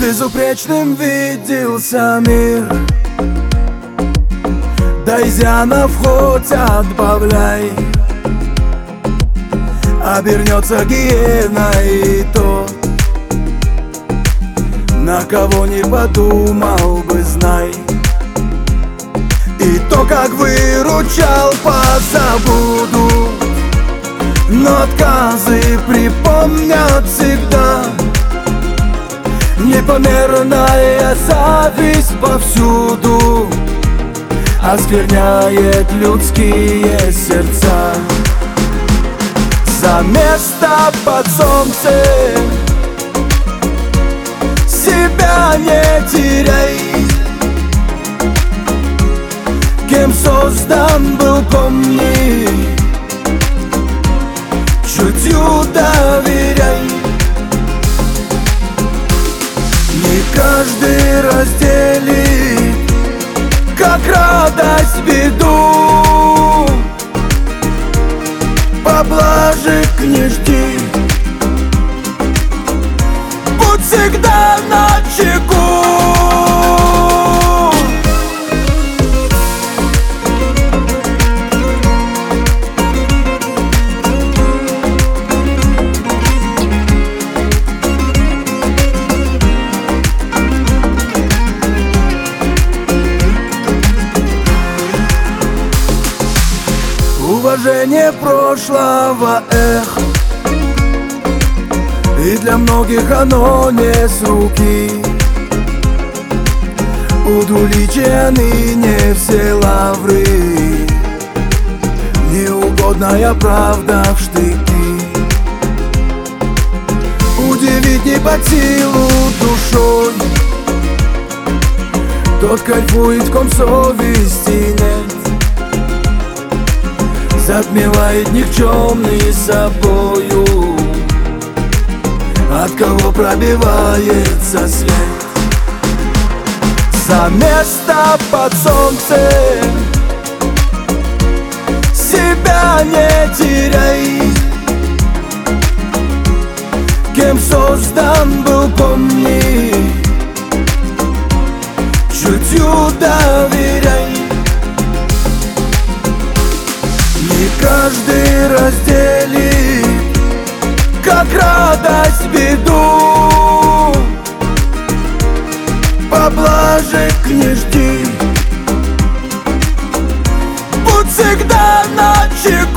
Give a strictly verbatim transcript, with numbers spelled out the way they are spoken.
Безупречным виделся мир, да изъянов хоть отбавляй. Обернется гиеной тот, на кого не подумал бы, знай. И то, как выручал, позабуду, но отказы припомнят всегда. Непомерная зависть повсюду оскверняет людские сердца. За место под солнцем себя не теряй. Кем создан был, помни, чутью доверяй. Не каждый разделит, как радость, беду. Поблажек не жди, будь всегда начеку. Уважение прошлого эхо, и для многих оно не с руки. Удуличены не все лавры, неугодная правда в штыки. Удивить не под силу душой тот кайфует, в ком совести нет. Затмевает никчемный собою, от кого пробивается свет. За место под солнцем себя не теряй. Кем создан был, помни, чутью доверяй. Не каждый разделит, как радость, беду. Поблажек не жди, будь всегда начеку.